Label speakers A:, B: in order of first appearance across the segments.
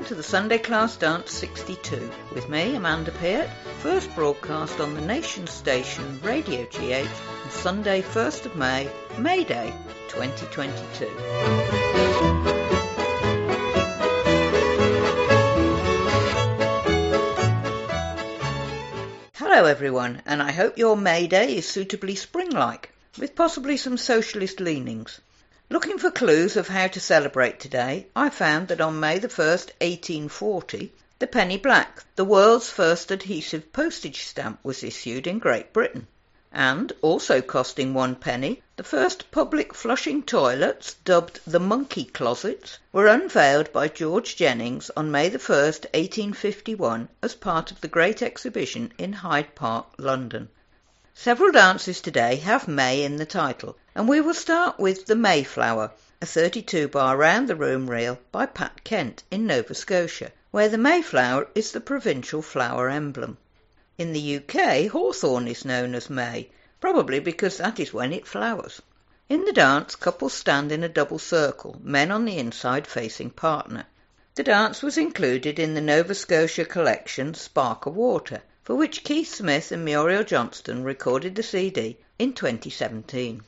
A: to the Sunday Class Dance 62 with me, Amanda Peart, first broadcast on the nation station Radio GH on Sunday 1st of May, May Day 2022. Hello everyone, and I hope your May Day is suitably spring-like, with possibly some socialist leanings. Looking for clues of how to celebrate today, I found that on May the 1st, 1840, the penny black, the world's first adhesive postage stamp, was issued in Great Britain. And, also costing 1 penny, the first public flushing toilets, dubbed the monkey closets, were unveiled by George Jennings on May the 1st, 1851, as part of the Great Exhibition in Hyde Park, London. Several dances today have May in the title, and we will start with The Mayflower, a 32-bar round-the-room reel by Pat Kent in Nova Scotia, where the Mayflower is the provincial flower emblem. In the UK, hawthorn is known as May, probably because that is when it flowers. In the dance, couples stand in a double circle, men on the inside facing partner. The dance was included in the Nova Scotia collection Spark of Water, for which Keith Smith and Muriel Johnston recorded the CD in 2017.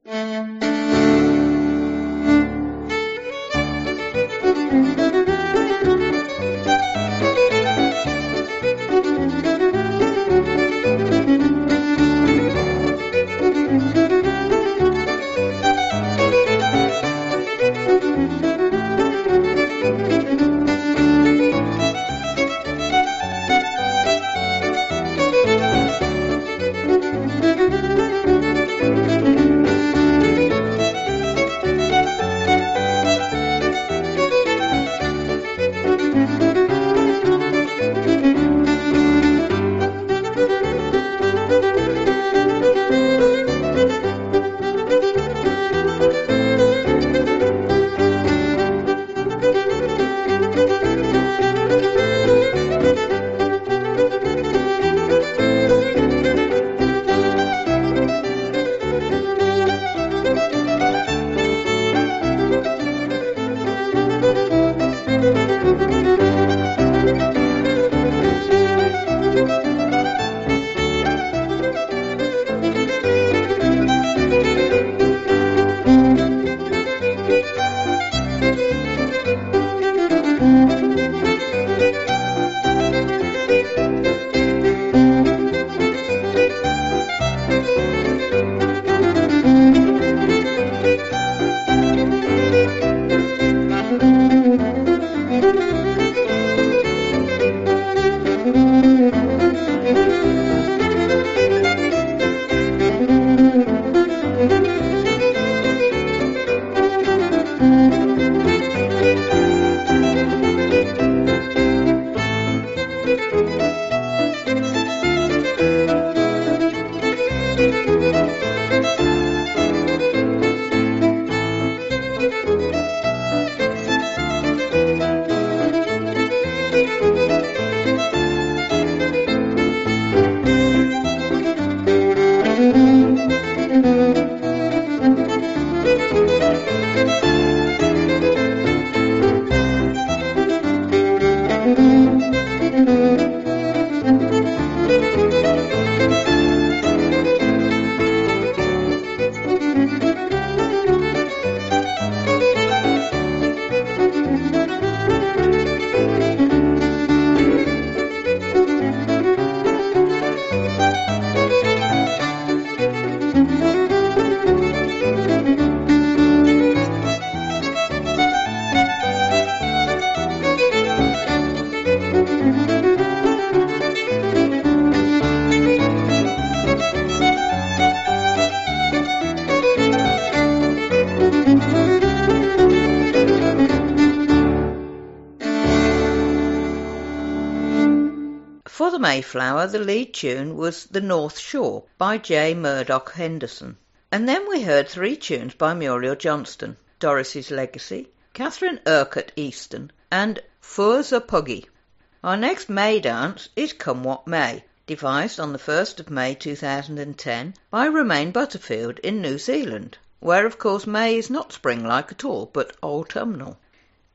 A: For the Mayflower, the lead tune was The North Shore by J. Murdoch Henderson. And then we heard 3 tunes by Muriel Johnston, Doris's Legacy, Catherine Urquhart Easton, and Fur's a Puggy. Our next May dance is Come What May, devised on the 1st of May 2010 by Romaine Butterfield in New Zealand, where of course May is not spring-like at all, but autumnal.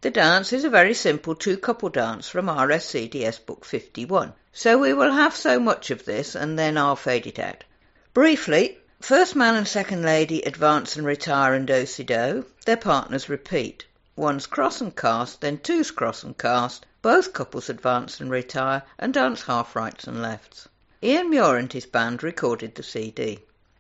A: The dance is a very simple two-couple dance from RSCDS Book 51, so we will have so much of this and then I'll fade it out. Briefly, first man and second lady advance and retire and do-si-do, their partners repeat. One's cross and cast, then two's cross and cast, both couples advance and retire and dance half rights and lefts. Ian Muir and his band recorded the CD.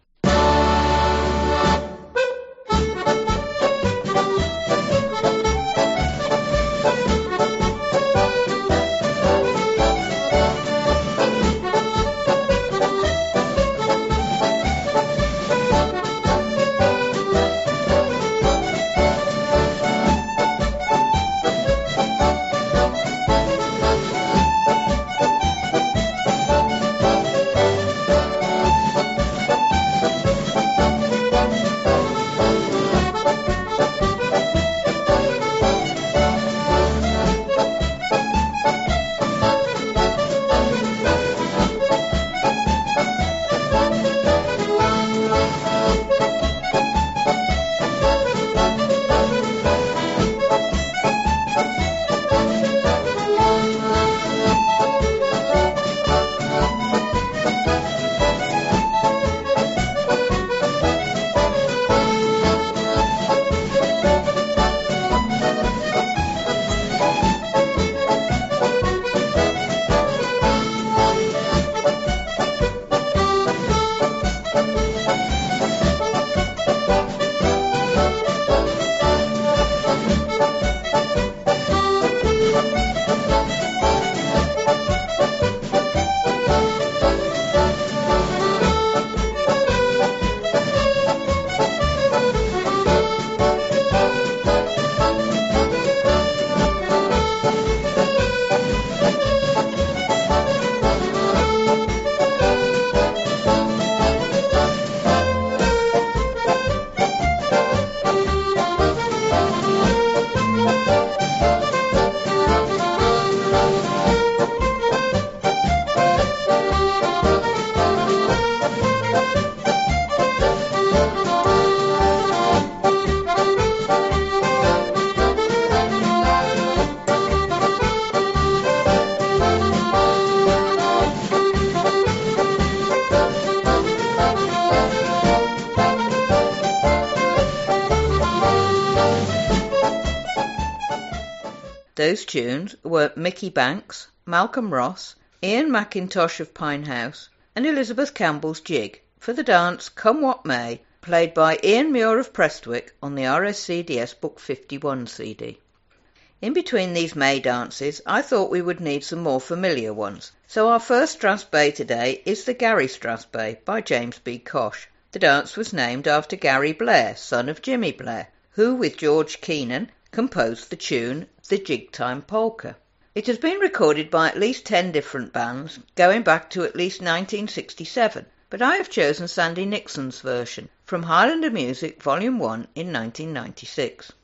A: Those tunes were Mickey Banks, Malcolm Ross, Ian McIntosh of Pine House, and Elizabeth Campbell's Jig for the dance Come What May, played by Ian Muir of Prestwick on the RSCDS Book 51 CD. In between these May dances, I thought we would need some more familiar ones, so our first Strathspey today is the Gary Strathspey by James B. Cosh. The dance was named after Gary Blair, son of Jimmy Blair, who, with George Keenan, composed the tune The Jig Time Polka. It has been recorded by at least 10 different bands, going back to at least 1967, but I have chosen Sandy Nixon's version from Highlander Music Volume 1 in 1996.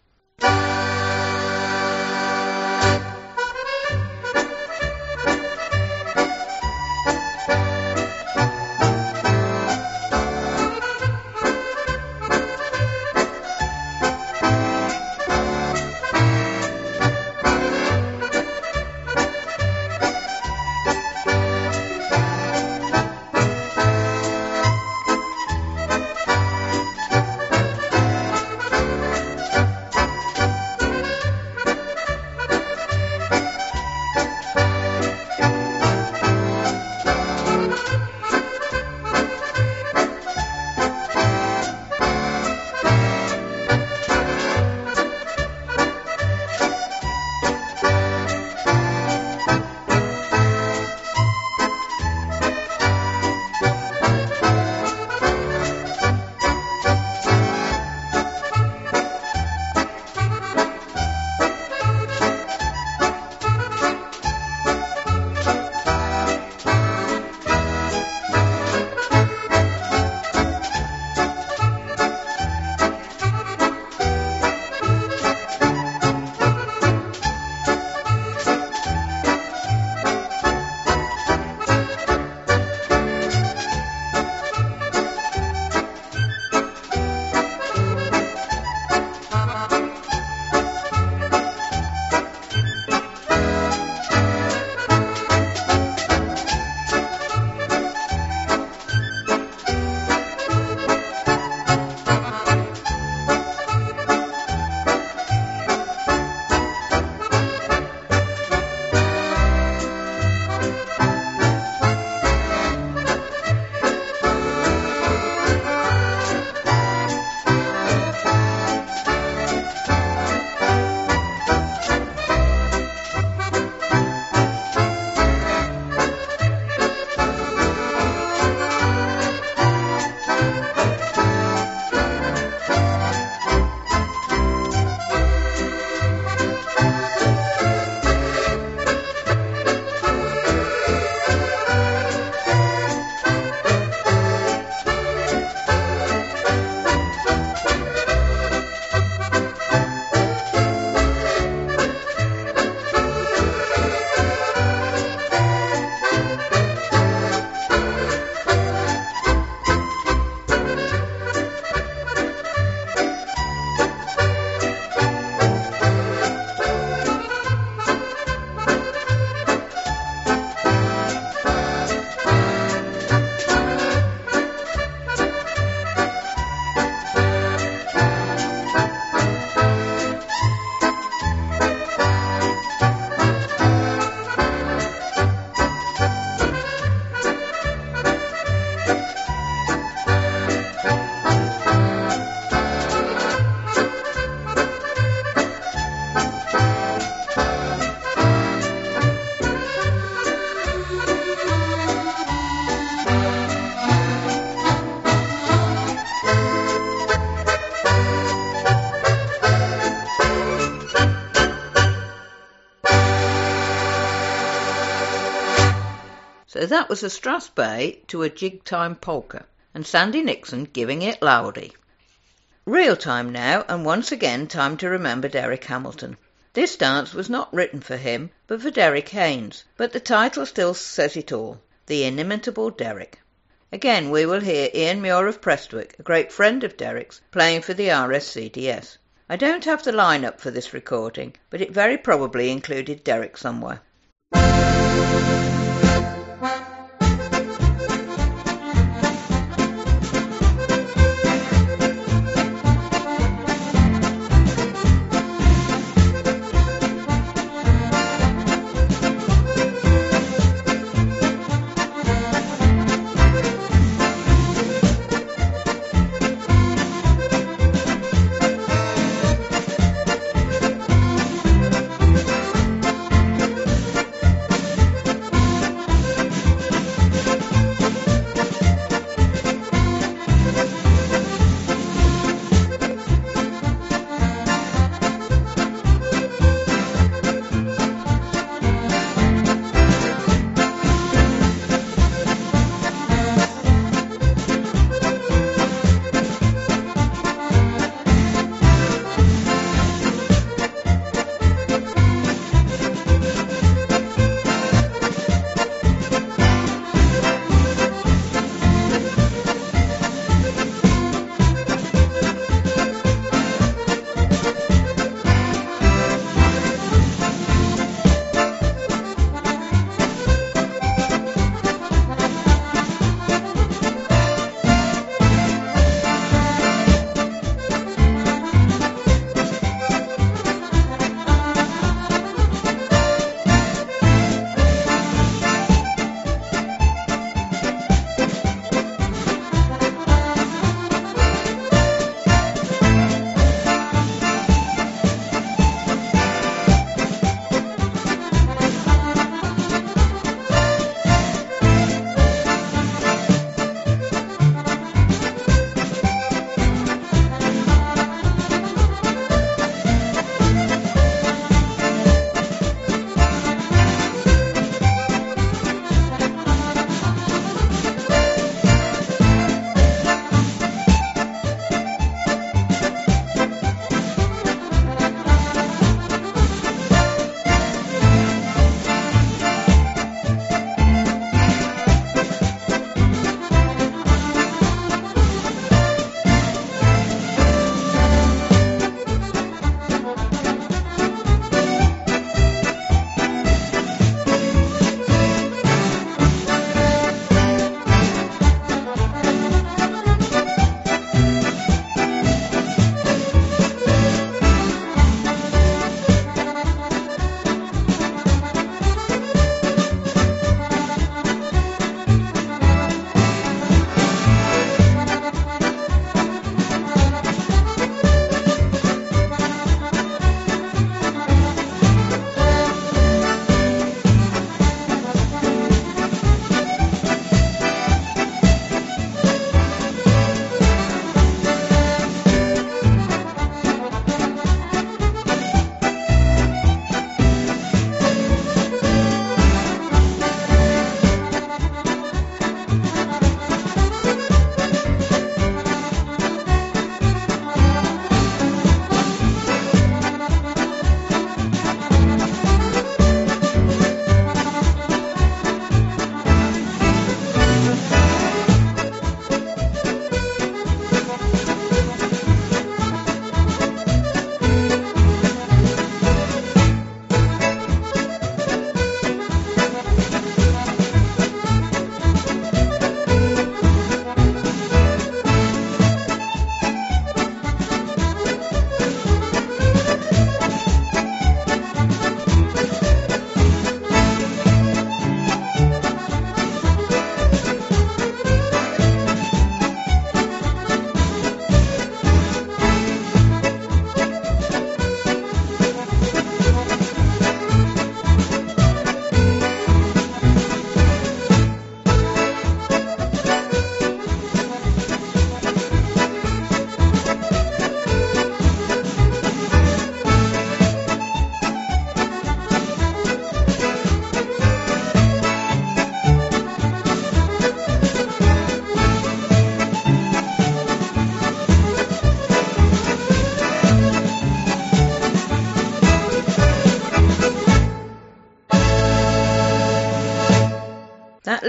A: So that was a Strathspey to a jig time polka, and Sandy Nixon giving it loudy. Real time now, and once again time to remember Derek Hamilton. This dance was not written for him, but for Derek Haynes, but the title still says it all, The Inimitable Derek. Again we will hear Ian Muir of Prestwick, a great friend of Derek's, playing for the RSCDS. I don't have the line-up for this recording, but it very probably included Derek somewhere.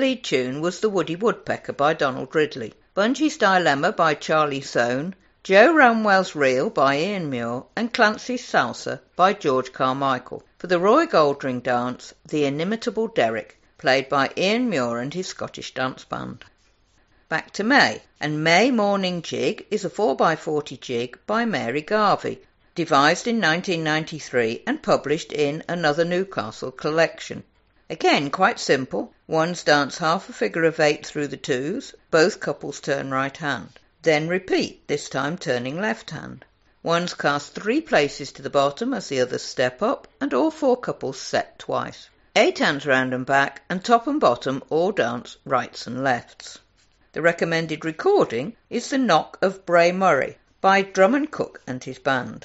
A: lead tune was The Woody Woodpecker by Donald Ridley, Bungie's Dilemma by Charlie Soane, Joe Ramwell's Reel by Ian Muir, and Clancy's Salsa by George Carmichael. For the Roy Goldring dance, The Inimitable Derrick, played by Ian Muir and his Scottish dance band. Back to May, and May Morning Jig is a 4x40 jig by Mary Garvey, devised in 1993 and published in Another Newcastle collection. Again, quite simple. Ones dance half a figure of 8 through the twos, both couples turn right hand. Then repeat, this time turning left hand. Ones cast 3 places to the bottom as the others step up, and all 4 couples set twice. 8 hands round and back, and top and bottom all dance rights and lefts. The recommended recording is The Knock of Bray Murray by Drummond Cook and his band.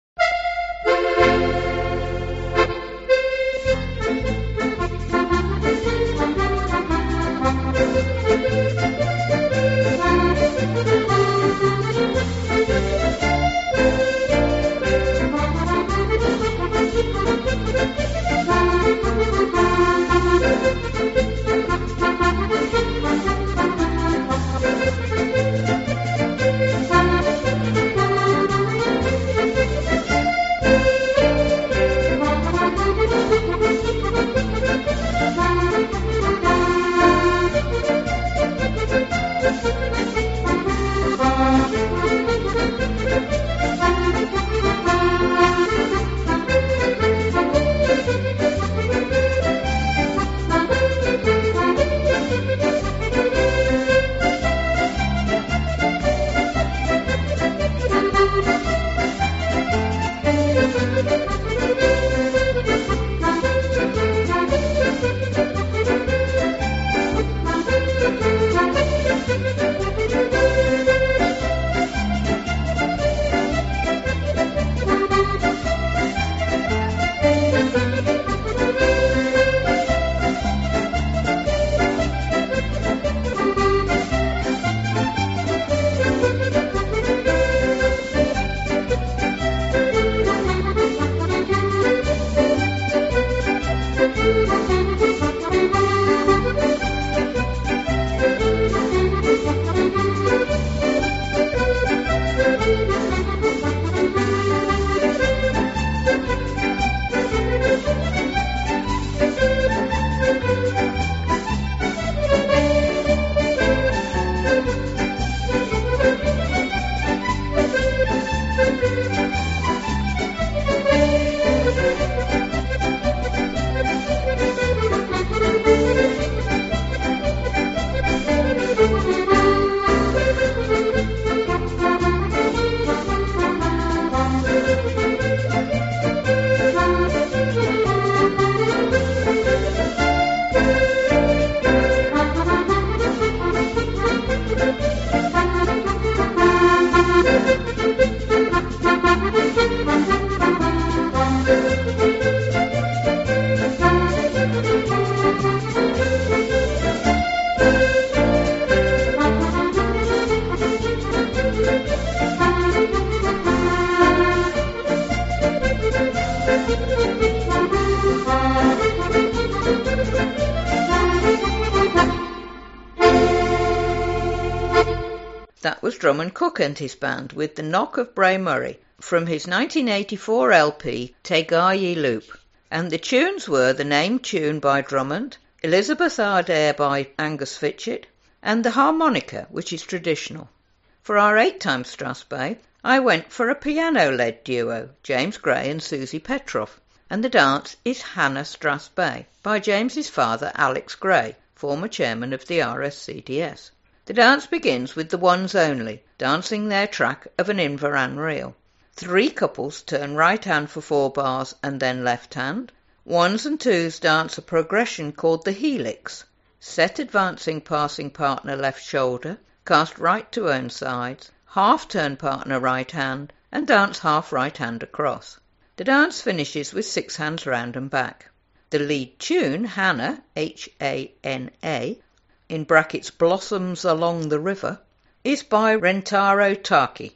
A: That was Drummond Cook and his band with The Knock of Bray Murray from his 1984 LP Te Gae Loop. And the tunes were the named tune by Drummond, Elizabeth Adair by Angus Fitchett, and the harmonica, which is traditional. For our 8-time Strasbourg, I went for a piano-led duo, James Gray and Susie Petroff, and the dance is Hannah Strasbourg by James's father Alex Gray, former chairman of the RSCDS. The dance begins with the ones only, dancing their track of an Inveran reel. 3 couples turn right hand for 4 bars and then left hand. Ones and twos dance a progression called the helix. Set advancing passing partner left shoulder, cast right to own sides, half turn partner right hand, and dance half right hand across. The dance finishes with 6 hands round and back. The lead tune, Hannah, H-A-N-A, in brackets Blossoms Along the River, is by Rentaro Taki.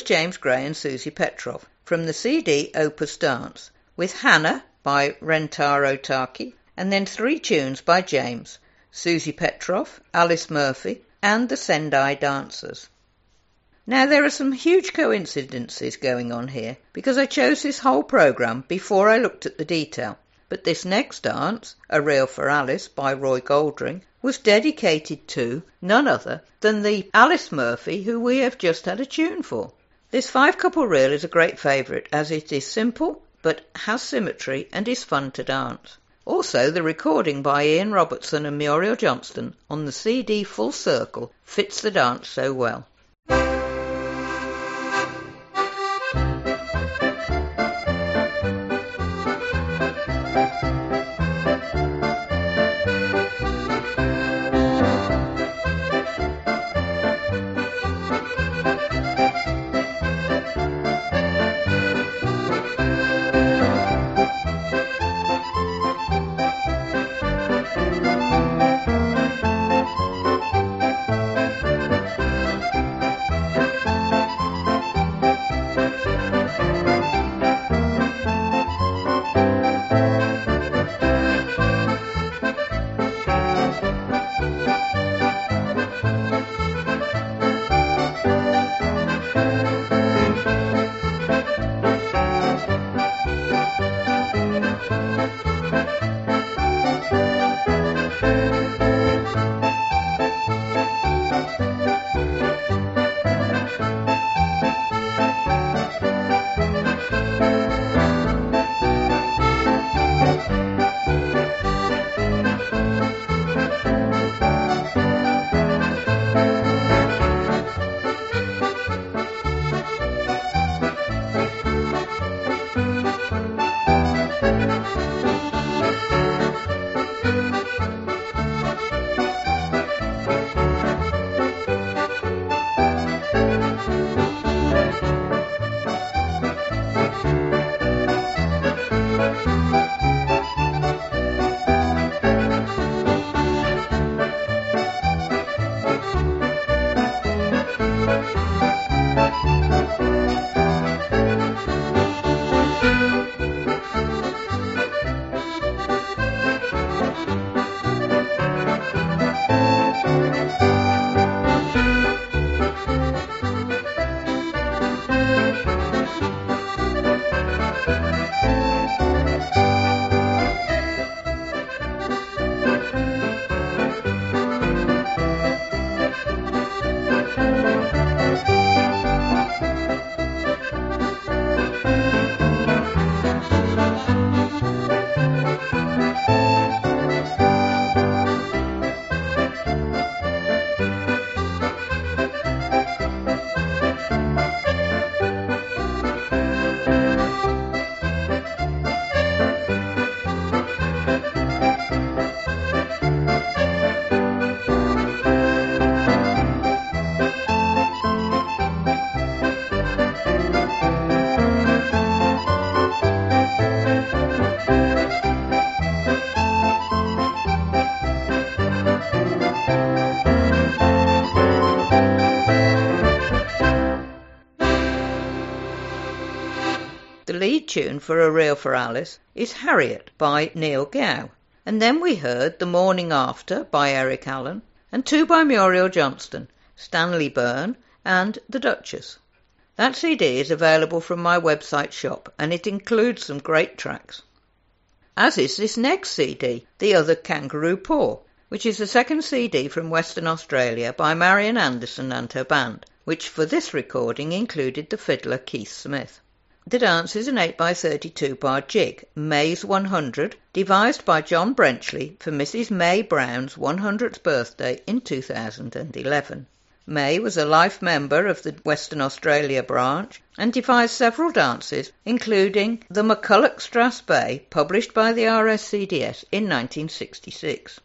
A: was James Gray and Susie Petrov, from the CD Opus Dance, with Hannah by Rentaro Taki, and then 3 tunes by James, Susie Petrov, Alice Murphy, and the Sendai Dancers. Now there are some huge coincidences going on here, because I chose this whole programme before I looked at the detail. But this next dance, A Reel for Alice by Roy Goldring, was dedicated to none other than the Alice Murphy who we have just had a tune for. This 5-couple reel is a great favourite as it is simple but has symmetry and is fun to dance. Also, the recording by Ian Robertson and Muriel Johnston on the CD Full Circle fits the dance so well. The lead tune for A Reel for Alice is Harriet by Neil Gow, and then we heard The Morning After by Eric Allen, and 2 by Muriel Johnston, Stanley Byrne and The Duchess. That CD is available from my website shop, and it includes some great tracks. As is this next CD, The Other Kangaroo Paw, which is the second CD from Western Australia by Marian Anderson and her band, which for this recording included the fiddler Keith Smith. The dance is an 8x32 bar jig, May's 100, devised by John Brenchley for Mrs. May Brown's 100th birthday in 2011. May was a life member of the Western Australia branch and devised several dances, including the McCulloch Strass Bay, published by the RSCDS in 1966.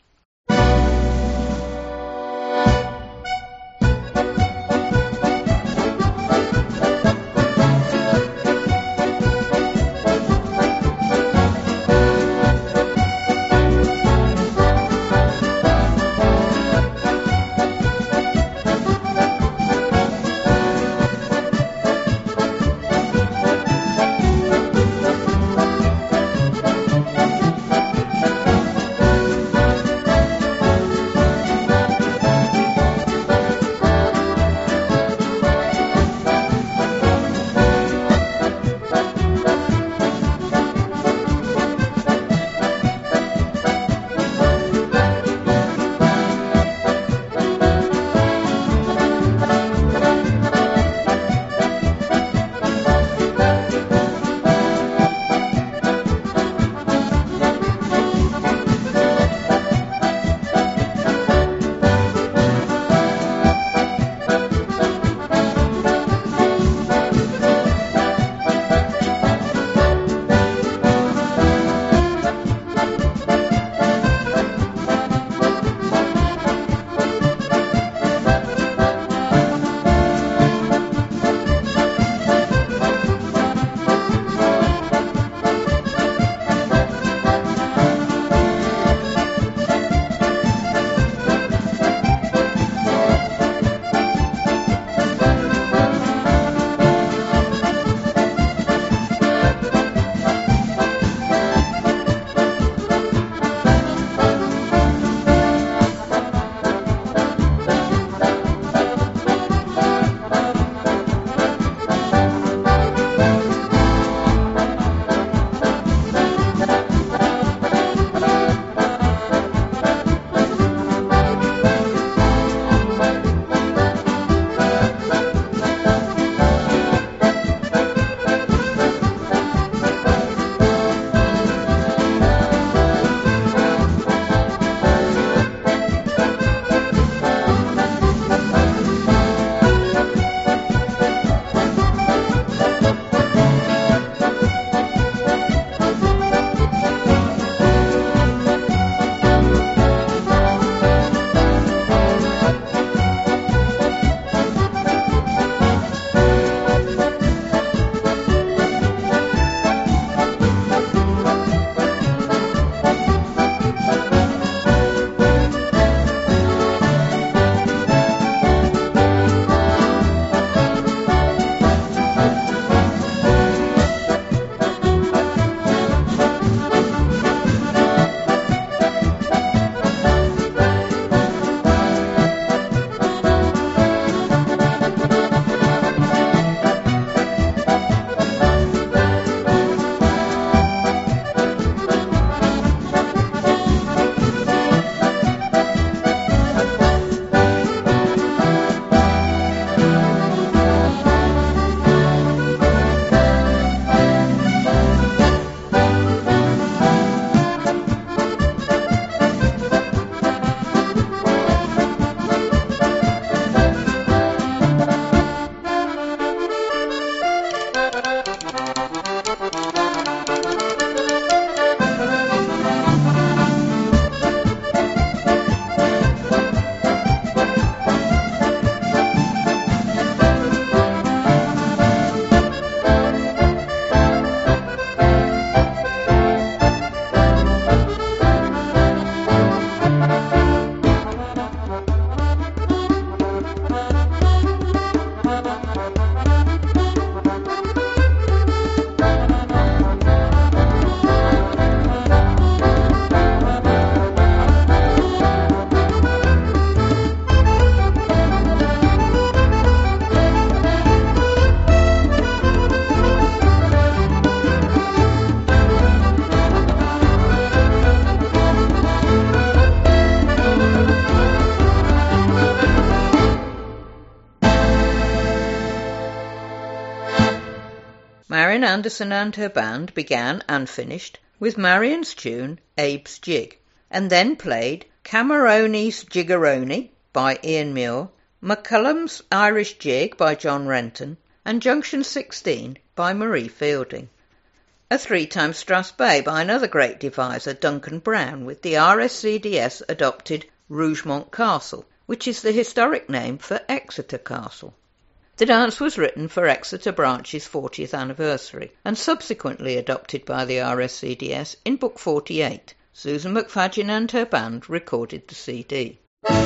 A: Marian Anderson and her band began and finished with Marion's tune, Abe's Jig, and then played Cameroni's Jiggeroni by Ian Muir, McCullum's Irish Jig by John Renton, and Junction 16 by Marie Fielding. A 3-time Strathspey by another great deviser, Duncan Brown, with the RSCDS adopted Rougemont Castle, which is the historic name for Exeter Castle. The dance was written for Exeter Branch's 40th anniversary and subsequently adopted by the RSCDS in Book 48. Susan McFadden and her band recorded the CD.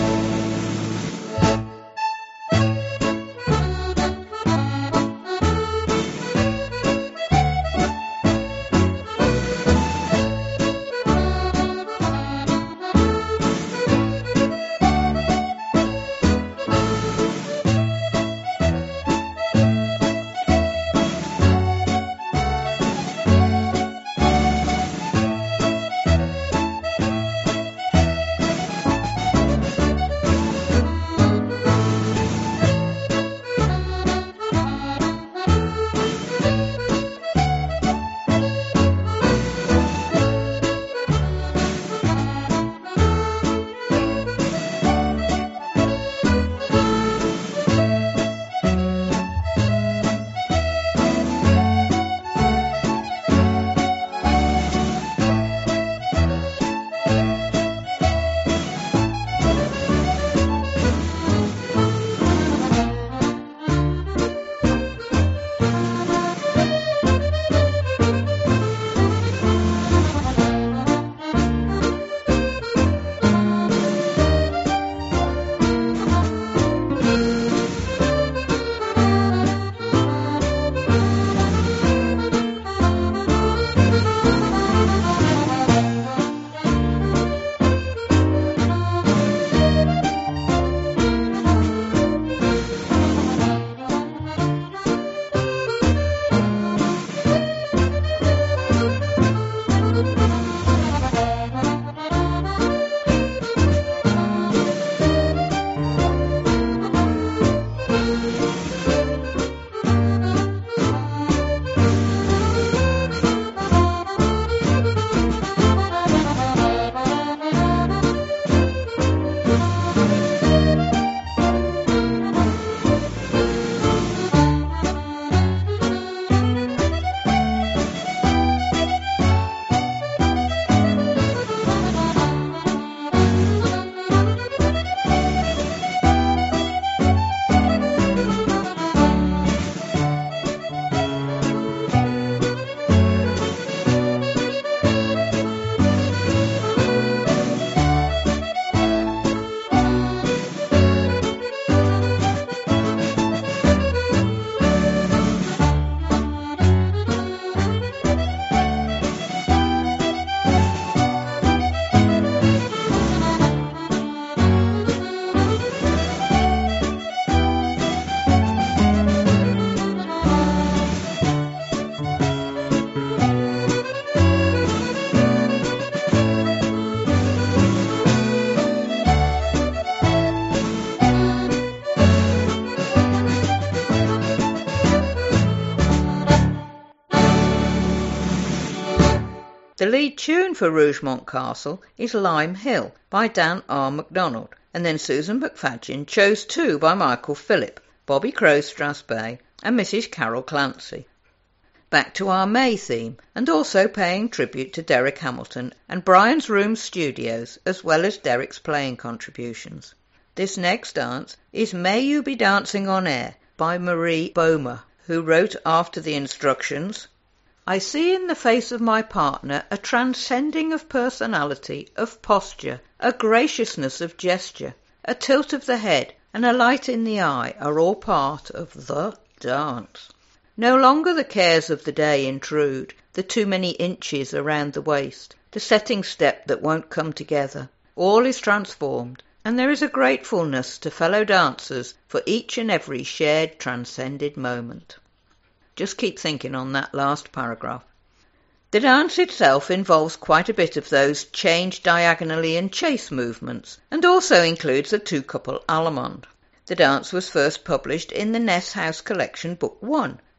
A: The lead tune for Rougemont Castle is Lime Hill by Dan R. MacDonald, and then Susan McFadden chose two by Michael Phillip, Bobby Crow's Strathspey and Mrs. Carol Clancy. Back to our May theme, and also paying tribute to Derek Hamilton and Brian's Room Studios, as well as Derek's playing contributions. This next dance is May You Be Dancing on Air by Marie Bomer, who wrote after the instructions, I see in the face of my partner a transcending of personality, of posture, a graciousness of gesture, a tilt of the head, and a light in the eye are all part of the dance. No longer the cares of the day intrude, the too many inches around the waist, the setting step that won't come together. All is transformed, and there is a gratefulness to fellow dancers for each and every shared transcended moment. Just keep thinking on that last paragraph. The dance itself involves quite a bit of those change diagonally and chase movements, and also includes a two-couple allemande. The dance was first published in the Ness House Collection Book 1,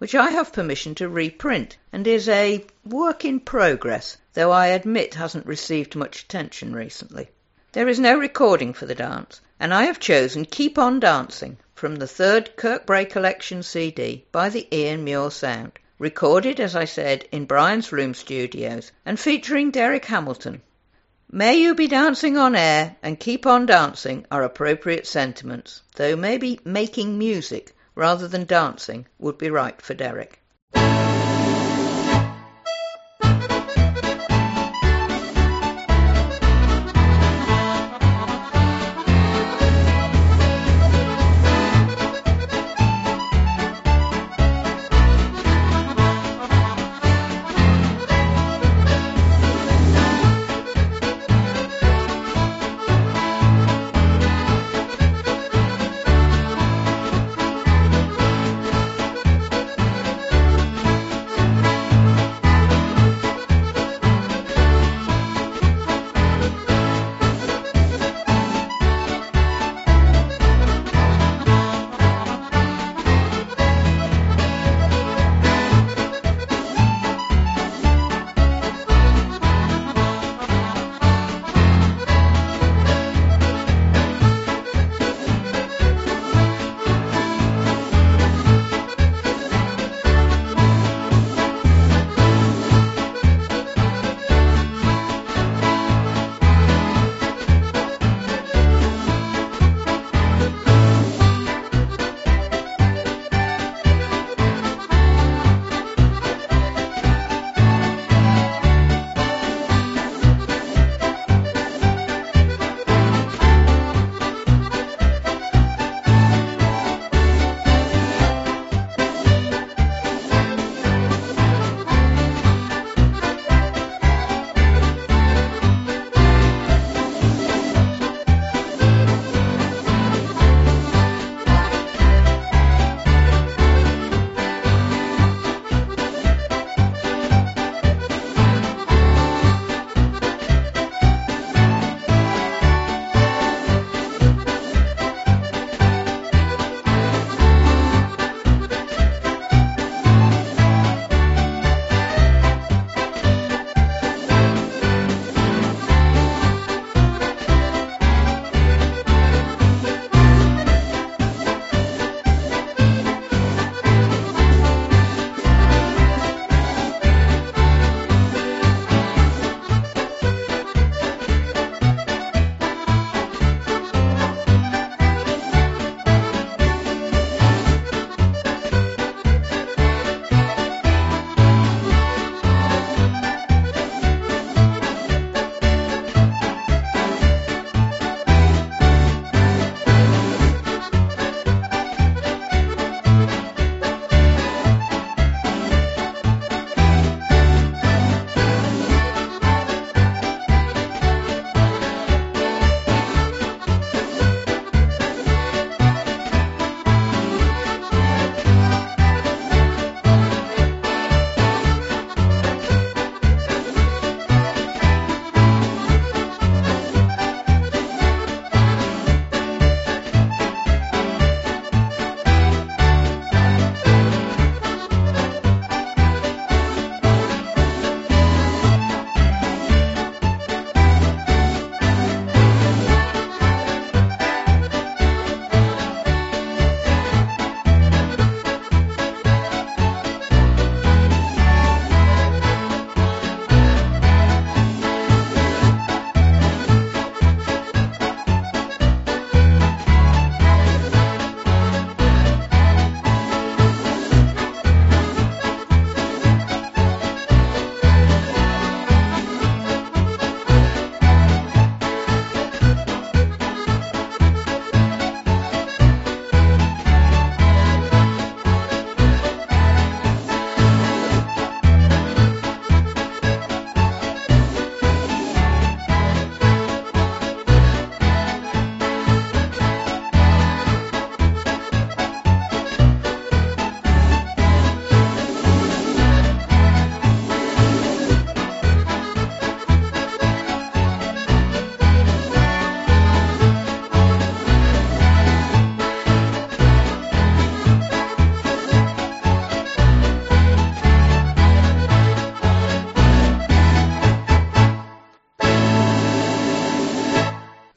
A: which I have permission to reprint and is a work in progress, though I admit hasn't received much attention recently. There is no recording for the dance, and I have chosen Keep On Dancing from the third Kirkbrae Collection CD by the Ian Muir Sound, recorded, as I said, in Brian's Room Studios and featuring Derek Hamilton. May you be dancing on air and keep on dancing are appropriate sentiments, though maybe making music rather than dancing would be right for Derek.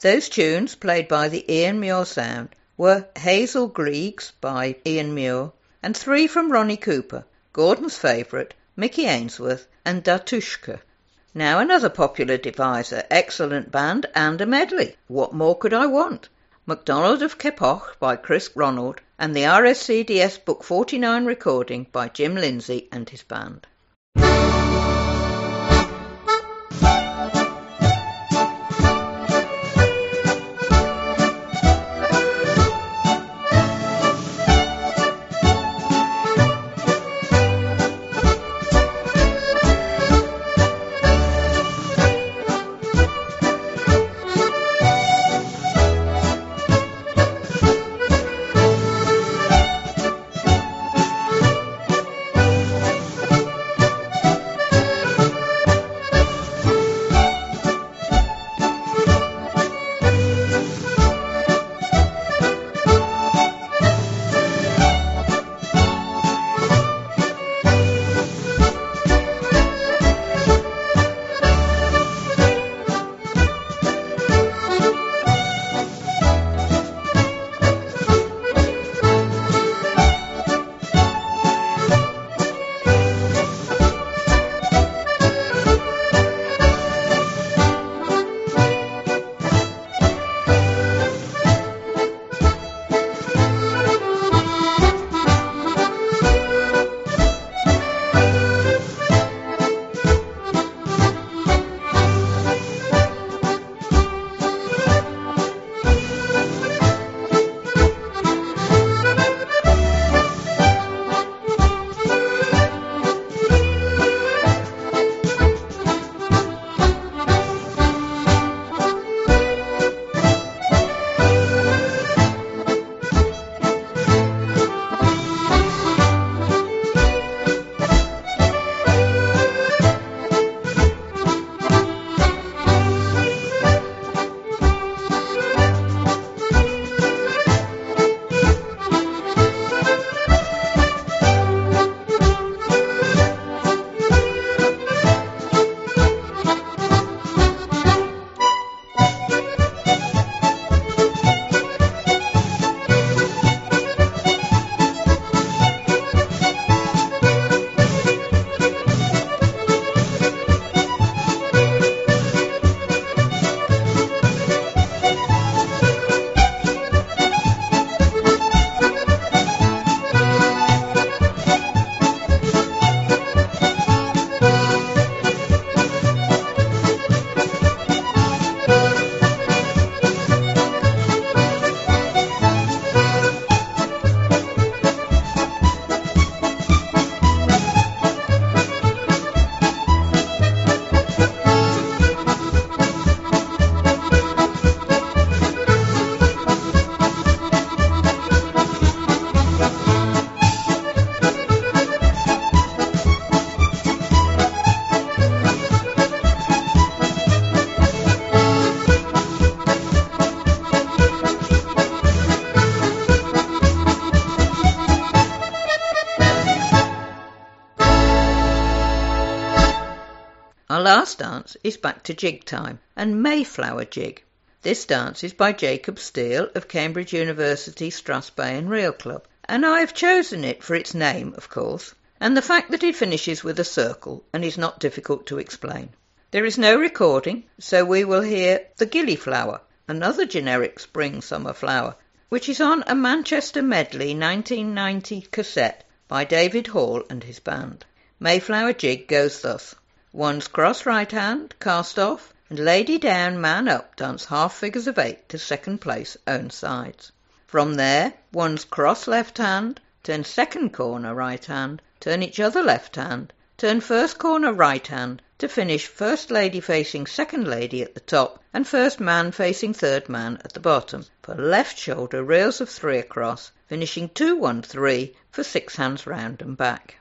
A: Those tunes, played by the Ian Muir Sound, were Hazel Griegs by Ian Muir, and 3 from Ronnie Cooper, Gordon's favourite, Mickey Ainsworth, and Datushka. Now another popular deviser, excellent band, and a medley. What more could I want? MacDonald of Kepoch by Chris Ronald, and the RSCDS Book 49 recording by Jim Lindsay and his band.
B: Our last dance is back to jig time, and Mayflower Jig. This dance is by Jacob Steele of Cambridge University Strathspey Reel Club, and I have chosen it for its name, of course, and the fact that it finishes with a circle and is not difficult to explain. There is no recording, so we will hear The Gillyflower, another generic spring-summer flower, which is on a Manchester Medley 1990 cassette by David Hall and his band. Mayflower Jig goes thus. One's cross right hand, cast off, and lady down, man up, dance half figures of 8 to second place, own sides. From there, one's cross left hand, turn second corner right hand, turn each other left hand, turn first corner right hand, to finish first lady facing second lady at the top, and first man facing third man at the bottom. For left shoulder, reels of 3 across, finishing 2-1-3 for 6 hands round and back.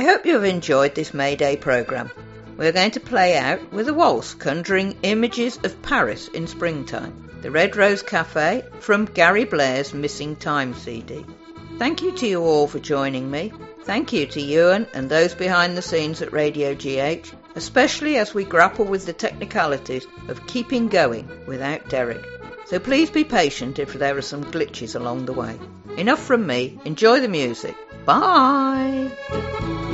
A: hope you have enjoyed this May Day programme. We are going to play out with a waltz conjuring images of Paris in springtime. The Red Rose Cafe from Gary Blair's Missing Time CD. Thank you to you all for joining me. Thank you to Ewan and those behind the scenes at Radio GH, especially as we grapple with the technicalities of keeping going without Derek. So please be patient if there are some glitches along the way. Enough from me. Enjoy the music. Bye!